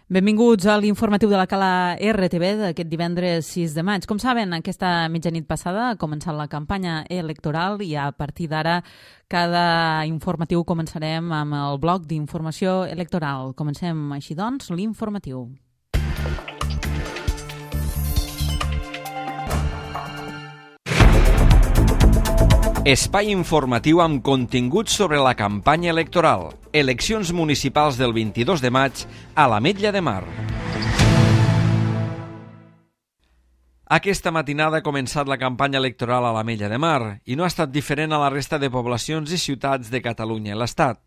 Benvinguts a l'informatiu de la Cala RTV d'aquest divendres 6 de maig. Com saben, aquesta mitjanit passada ha començat la campanya electoral i a partir d'ara cada informatiu començarem amb el bloc d'informació electoral. Comencem així doncs l'informatiu. Espai informatiu amb continguts sobre la campanya electoral. Eleccions municipals del 22 de maig a l'Ametlla de Mar. Aquesta matinada ha començat la campanya electoral a l'Ametlla de Mar i no ha estat diferent a la resta de poblacions i ciutats de Catalunya i l'Estat.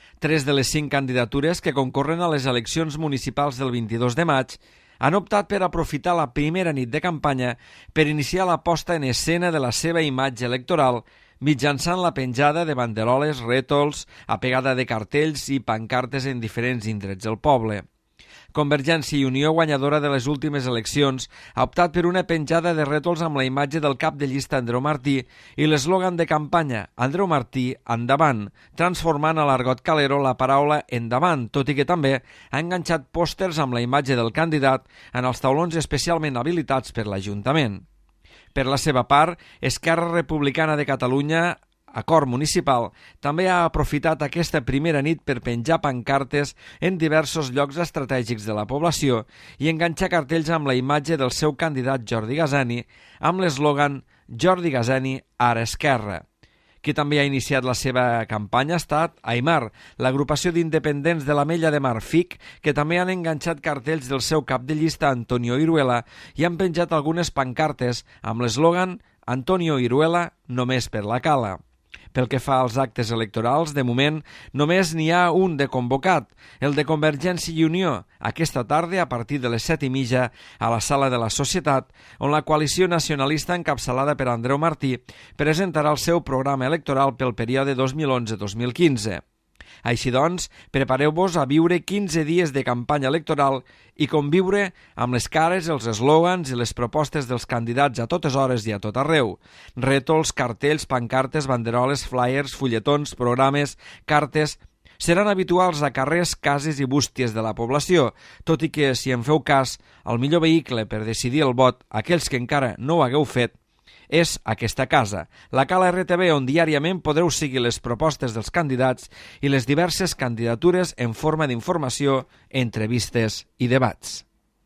3 de les 5 candidatures que concorren a les eleccions municipals del 22 de maig han optat per aprofitar la primera nit de campanya per iniciar la posta en escena de la seva imatge electoral mitjançant la penjada de banderoles, rètols, apegada de cartells i pancartes en diferents indrets del poble. Convergència i Unió, guanyadora de les últimes eleccions, ha optat per una penjada de rètols amb la imatge del cap de llista Andreu Martí i l'eslògan de campanya Andreu Martí, endavant, transformant a l'argot calero la paraula endavant, tot i que també ha enganxat pòsters amb la imatge del candidat en els taulons especialment habilitats per l'Ajuntament. Per la seva part, Esquerra Republicana de Catalunya, Acord Municipal, també ha aprofitat aquesta primera nit per penjar pancartes en diversos llocs estratègics de la població i enganxar cartells amb la imatge del seu candidat Jordi Gasani amb l'eslògan Jordi Gasani, ara Esquerra. Qui també ha iniciat la seva campanya ha estat Aimar, l'agrupació d'independents de l'Ametlla de Mar, FIC, que també han enganxat cartells del seu cap de llista Antonio Iruela i han penjat algunes pancartes amb l'eslògan Antonio Iruela, només per la Cala. Pel que fa als actes electorals, de moment només n'hi ha un de convocat, el de Convergència i Unió, aquesta tarda a partir de les 7:30 a la Sala de la Societat, on la coalició nacionalista encapçalada per Andreu Martí presentarà el seu programa electoral pel període 2011-2015. Així doncs, prepareu-vos a viure 15 dies de campanya electoral i conviure amb les cares, els eslògans i les propostes dels candidats a totes hores i a tot arreu. Rètols, cartells, pancartes, banderoles, flyers, fulletons, programes, cartes seran habituals a carrers, cases i bústies de la població, tot i que, si en feu cas, el millor vehicle per decidir el vot, aquells que encara no ho hagueu fet, és aquesta casa, la Cala RTV, on diàriament podreu seguir les propostes dels candidats i les diverses candidatures en forma d'informació, entrevistes i debats.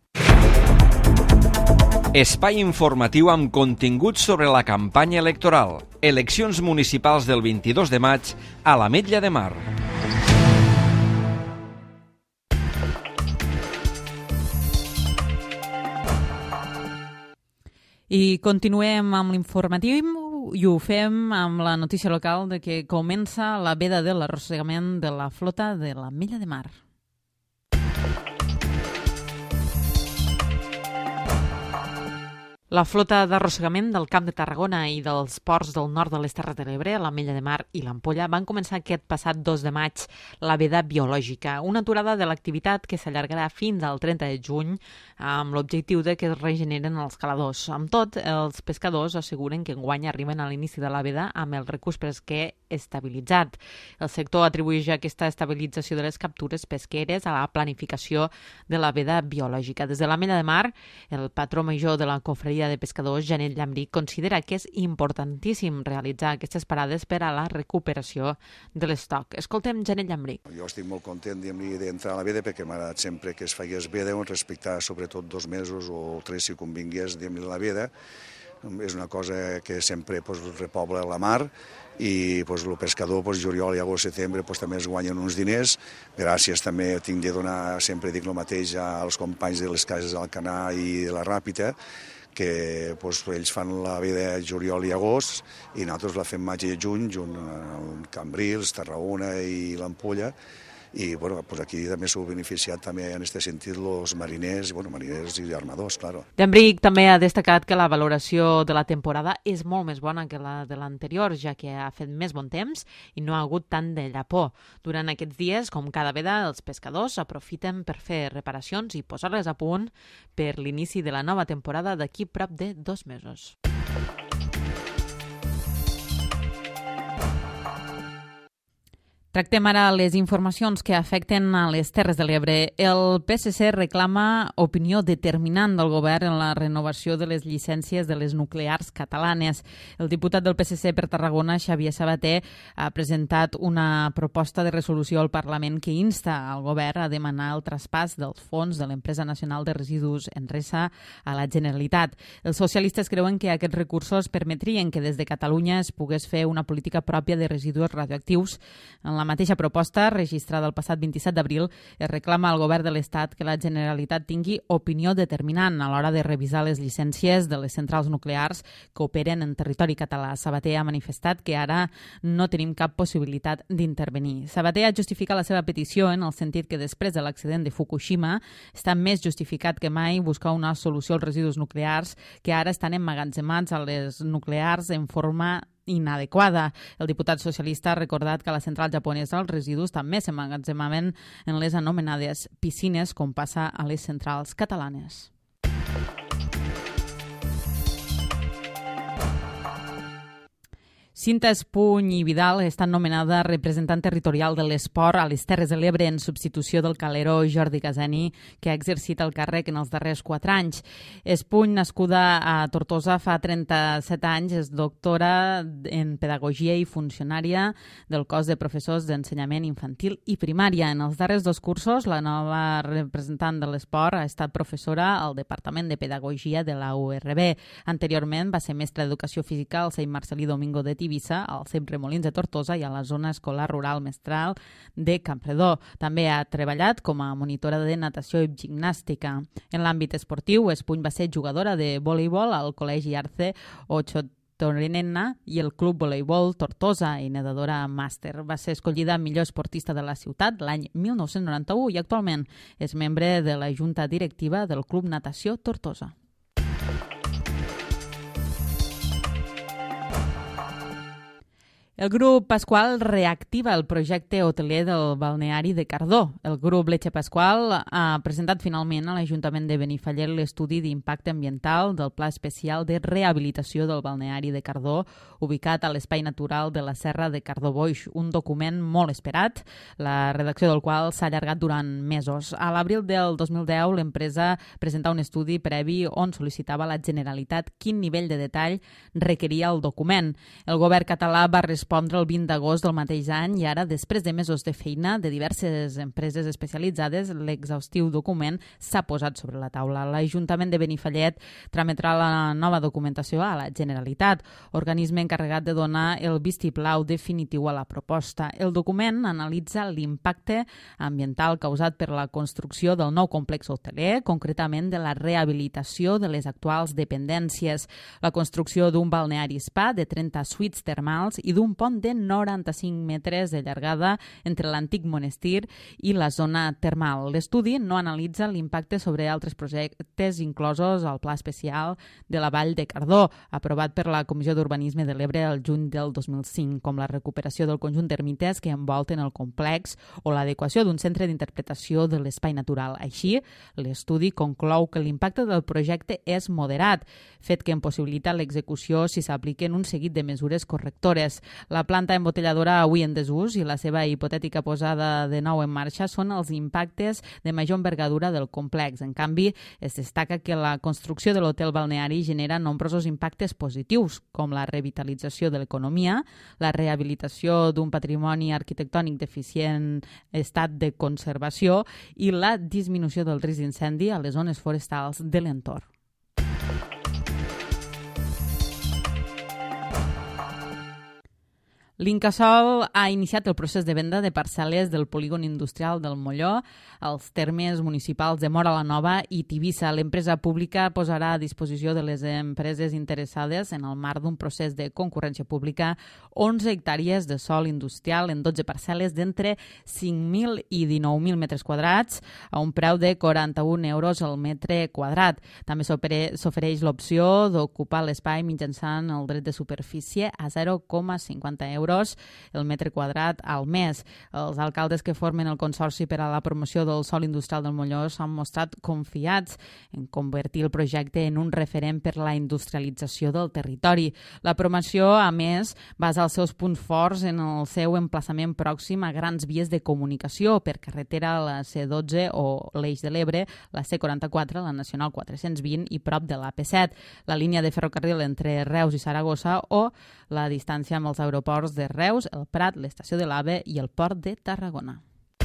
Espai informatiu amb continguts sobre la campanya electoral. Eleccions municipals del 22 de maig a l'Ametlla de Mar. I continuem amb l'informatiu i ho fem amb la notícia local de que comença la veda de l'arrossegament de la flota de l'Ametlla de Mar. La flota d'arrossegament del Camp de Tarragona i dels ports del nord de les Terres de l'Ebre, l'Ametlla de Mar i l'Ampolla, van començar aquest passat 2 de maig la veda biològica, una aturada de l'activitat que s'allargarà fins al 30 de juny amb l'objectiu de que es regeneren els caladors. Amb tot, els pescadors asseguren que enguany arriben a l'inici de la veda amb el recurs pesquer estabilitzat. El sector atribueix aquesta estabilització de les captures pesqueres a la planificació de la veda biològica. Des de l'Ametlla de Mar, el patró major de la confraria de pescadors, Janet Llambric, considera que és importantíssim realitzar aquestes parades per a la recuperació de l'estoc. Escoltem Janet Llambric. Jo estic molt content d'entrar a la veda perquè m'ha agradat sempre que es fagués veda, respectar sobretot 2 mesos o 3 si convingués la veda. És una cosa que sempre repobla la mar i el pescador, juliol i agost, setembre, també es guanyen uns diners. Gràcies també tinc de donar, sempre dic el mateix, als companys de les cases d'Alcanar i de la Ràpita, que ells fan la veda juliol i agost i nosaltres la fem maig i juny, junt amb Cambrils, Tarragona i l'Ampolla. I aquí també s'ho beneficiat també en aquest sentit els mariners, mariners i armadors, claro. Llambric també ha destacat que la valoració de la temporada és molt més bona que la de l'anterior, ja que ha fet més bon temps i no ha hagut tant de llapó. Durant aquests dies, com cada vegada, els pescadors aprofiten per fer reparacions i posar-les a punt per l'inici de la nova temporada d'aquí prop de 2 mesos. Tractem ara les informacions que afecten a les Terres de l'Ebre. El PSC reclama opinió determinant del govern en la renovació de les llicències de les nuclears catalanes. El diputat del PSC per Tarragona, Xavier Sabater, ha presentat una proposta de resolució al Parlament que insta al govern a demanar el traspàs dels fons de l'Empresa Nacional de Residus Enresa a la Generalitat. Els socialistes creuen que aquests recursos permetrien que des de Catalunya es pogués fer una política pròpia de residus radioactius. En la mateixa proposta, registrada el passat 27 d'abril, es reclama al govern de l'Estat que la Generalitat tingui opinió determinant a l'hora de revisar les llicències de les centrals nuclears que operen en territori català. Sabater ha manifestat que ara no tenim cap possibilitat d'intervenir. Sabater ha justificat la seva petició en el sentit que després de l'accident de Fukushima està més justificat que mai buscar una solució als residus nuclears que ara estan emmagatzemats a les nuclears en forma inadequada. El diputat socialista ha recordat que a la central japonesa els residus també s'emmagatzemaven en les anomenades piscines, com passa a les centrals catalanes. Cinta Espuny i Vidal està nomenada representant territorial de l'esport a les Terres de l'Ebre en substitució del calero Jordi Casani, que ha exercit el càrrec en els darrers 4 anys. Espuny, nascuda a Tortosa fa 37 anys, és doctora en pedagogia i funcionària del cos de professors d'ensenyament infantil i primària. En els darrers 2 cursos, la nova representant de l'esport ha estat professora al Departament de Pedagogia de la URB. Anteriorment va ser mestra d'Educació Física al Sant Marcelí Domingo de Tivissa, al CEP Remolins de Tortosa i a la zona escolar rural mestral de Campredó. També ha treballat com a monitora de natació i gimnàstica. En l'àmbit esportiu, Espuny va ser jugadora de voleibol al Col·legi Arce Ochotorenena i el Club Voleibol Tortosa i nedadora màster. Va ser escollida millor esportista de la ciutat l'any 1991 i actualment és membre de la Junta Directiva del Club Natació Tortosa. El grup Pasqual reactiva el projecte hoteler del balneari de Cardó. El grup Leche Pasqual ha presentat finalment a l'Ajuntament de Benifallet l'estudi d'impacte ambiental del Pla Especial de Rehabilitació del balneari de Cardó, ubicat a l'espai natural de la Serra de Cardó-Boix, un document molt esperat, la redacció del qual s'ha allargat durant mesos. A l'abril del 2010, l'empresa presentà un estudi previ on sol·licitava a la Generalitat quin nivell de detall requeria el document. El govern català va respondre el 20 d'agost del mateix any i ara, després de mesos de feina de diverses empreses especialitzades, l'exhaustiu document s'ha posat sobre la taula. L'Ajuntament de Benifallet trametrà la nova documentació a la Generalitat, organisme encarregat de donar el vistiplau definitiu a la proposta. El document analitza l'impacte ambiental causat per la construcció del nou complex hoteler, concretament de la rehabilitació de les actuals dependències, la construcció d'un balneari spa de 30 suites termals i d'un pont de 95 metres de llargada entre l'antic monestir i la zona termal. L'estudi no analitza l'impacte sobre altres projectes inclosos al Pla Especial de la Vall de Cardó, aprovat per la Comissió d'Urbanisme de l'Ebre el juny del 2005, com la recuperació del conjunt d'ermites que envolten el complex o l'adequació d'un centre d'interpretació de l'espai natural. Així, l'estudi conclou que l'impacte del projecte és moderat, fet que en possibilita l'execució si s'apliquen un seguit de mesures correctores. La planta embotelladora avui en desús i la seva hipotètica posada de nou en marxa són els impactes de major envergadura del complex. En canvi, es destaca que la construcció de l'hotel balneari genera nombrosos impactes positius, com la revitalització de l'economia, la rehabilitació d'un patrimoni arquitectònic d'eficient estat de conservació i la disminució del risc d'incendi a les zones forestals de l'entorn. L'Incasòl ha iniciat el procés de venda de parcel·les del polígon industrial del Molló als termes municipals de Móra la Nova i Tivissa. L'empresa pública posarà a disposició de les empreses interessades en el marc d'un procés de concurrència pública 11 hectàrees de sòl industrial en 12 parcel·les d'entre 5.000 i 19.000 metres quadrats a un preu de 41 euros al metre quadrat. També s'ofereix l'opció d'ocupar l'espai mitjançant el dret de superfície a 0,50 euros euros el metre quadrat al mes. Els alcaldes que formen el Consorci per a la promoció del sòl industrial del Molló s'han mostrat confiats en convertir el projecte en un referent per la industrialització del territori. La promoció, a més, basa els seus punts forts en el seu emplaçament pròxim a grans vies de comunicació per carretera, la C12 o l'Eix de l'Ebre, la C44, la Nacional 420 i prop de l'AP7, la línia de ferrocarril entre Reus i Saragossa o la distància amb els aeroports de Reus, el Prat, l'estació de l'AVE i el port de Tarragona.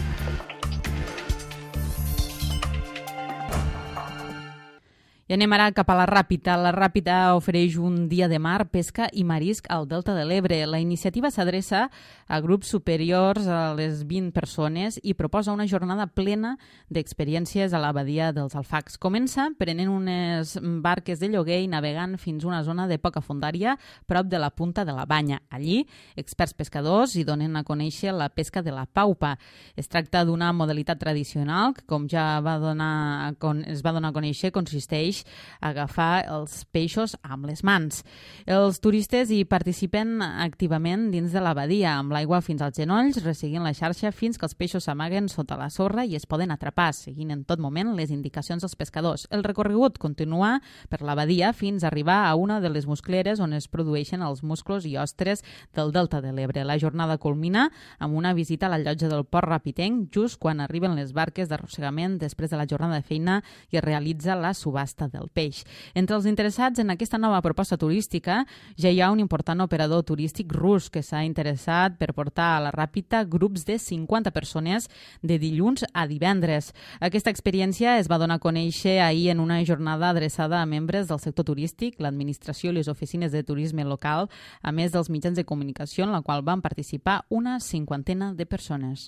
I anem ara cap a la Ràpita. La Ràpita ofereix un dia de mar, pesca i marisc al Delta de l'Ebre. La iniciativa s'adreça a grups superiors a les 20 persones i proposa una jornada plena d'experiències a la badia dels Alfacs. Comença prenent unes barques de lloguer i navegant fins a una zona de poca fondària prop de la punta de la Banya. Allí, experts pescadors hi donen a conèixer la pesca de la paupa. Es tracta d'una modalitat tradicional que, com ja es va donar a conèixer, consisteix a agafar els peixos amb les mans. Els turistes hi participen activament dins de la badia, amb l'aigua fins als genolls, resseguint la xarxa fins que els peixos s'amaguen sota la sorra i es poden atrapar, seguint en tot moment les indicacions dels pescadors. El recorregut continua per la badia fins a arribar a una de les muscleres on es produeixen els musclos i ostres del Delta de l'Ebre. La jornada culmina amb una visita a la llotja del Port Rapitenc just quan arriben les barques d'arrossegament després de la jornada de feina i es realitza la subhasta del peix. Entre els interessats en aquesta nova proposta turística ja hi ha un important operador turístic rus que s'ha interessat per portar a la Ràpita grups de 50 persones de dilluns a divendres. Aquesta experiència es va donar a conèixer ahir en una jornada adreçada a membres del sector turístic, l'administració i les oficines de turisme local, a més dels mitjans de comunicació, en la qual van participar una 50 de persones.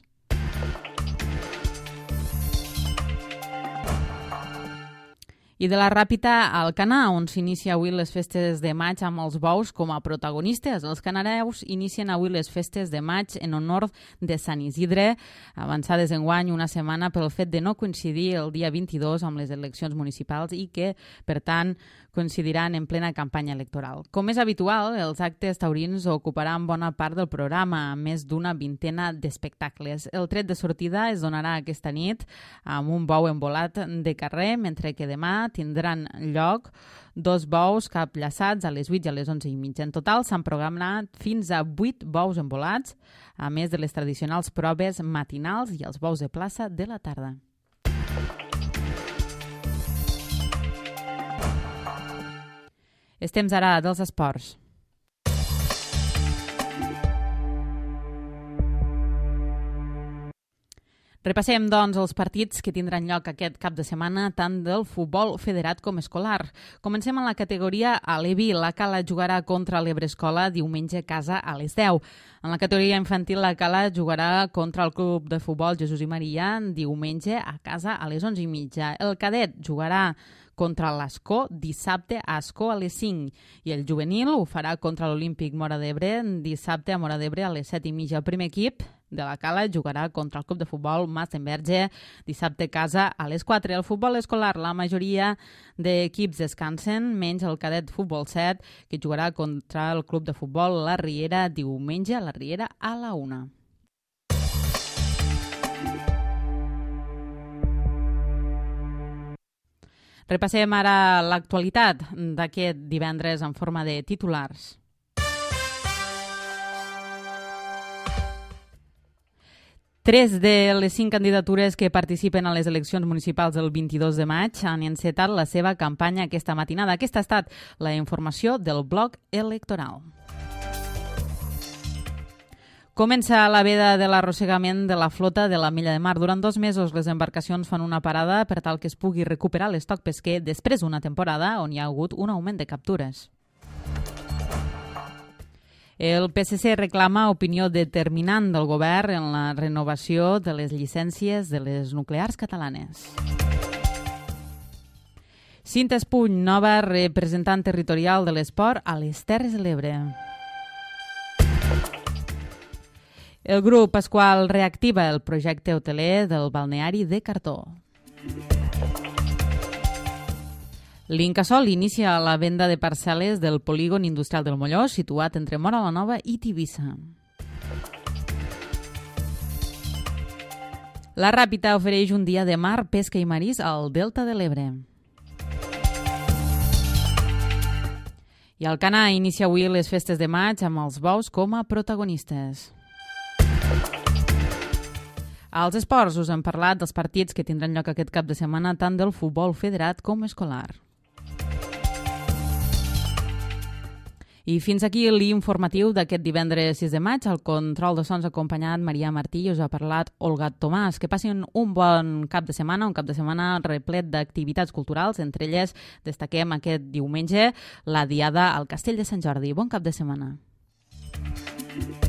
I de la Ràpita al Canà, on s'inicia avui les festes de maig amb els bous com a protagonistes. Els canareus inicien avui les festes de maig en honor de Sant Isidre, avançades enguany una setmana pel fet de no coincidir el dia 22 amb les eleccions municipals i que, per tant, coincidiran en plena campanya electoral. Com és habitual, els actes taurins ocuparan bona part del programa, amb més d'una vintena d'espectacles. El tret de sortida es donarà aquesta nit amb un bou embolat de carrer, mentre que demà tindran lloc 2 bous capllaçats a les 8 i a les 11:30. En total s'han programat fins a 8 bous embolats, a més de les tradicionals proves matinals i els bous de plaça de la tarda. És temps ara dels esports. Repassem, doncs, els partits que tindran lloc aquest cap de setmana, tant del futbol federat com escolar. Comencem amb la categoria Alevi. La Cala jugarà contra l'Ebre Escola diumenge a casa a les 10. En la categoria infantil, la Cala jugarà contra el Club de Futbol Jesús i Maria diumenge a casa a les 11:30. El cadet jugarà contra l'Ascó dissabte a Ascó a les 5 i el juvenil ho farà contra l'Olímpic Móra d'Ebre dissabte a Móra d'Ebre a les 7:30. El primer equip de la Cala jugarà contra el Club de Futbol Mas d'Enverge dissabte a casa a les 4. El futbol escolar, la majoria d'equips descansen, menys el cadet Futbol 7, que jugarà contra el Club de Futbol La Riera diumenge a La Riera a la 1. Repassem ara l'actualitat d'aquest divendres en forma de titulars. Tres de les 5 candidatures que participen a les eleccions municipals del 22 de maig han encetat la seva campanya aquesta matinada. Aquesta ha estat la informació del bloc electoral. Comença la veda de l'arrossegament de la flota de l'Ametlla de Mar. Durant 2 mesos les embarcacions fan una parada per tal que es pugui recuperar l'estoc pesquer després d'una temporada on hi ha hagut un augment de captures. El PSC reclama opinió determinant del govern en la renovació de les llicències de les nuclears catalanes. Cinta Espuny, nova representant territorial de l'esport a les Terres de l'Ebre. El grup Pasqual reactiva el projecte hoteler del balneari de Cartó. L'Incasòl inicia la venda de parcel·les del polígon industrial del Molló, situat entre Móra la Nova i Tivissa. La Ràpita ofereix un dia de mar, pesca i marís al Delta de l'Ebre. I el Canà inicia avui les festes de maig amb els bous com a protagonistes. Als esports us hem parlat dels partits que tindran lloc aquest cap de setmana tant del futbol federat com escolar. I fins aquí l'informatiu d'aquest divendres 6 de maig. Al control de sons acompanyat Maria Martí i us ha parlat Olga Tomàs. Que passin un bon cap de setmana, un cap de setmana replet d'activitats culturals. Entre elles destaquem aquest diumenge la Diada al Castell de Sant Jordi. Bon cap de setmana.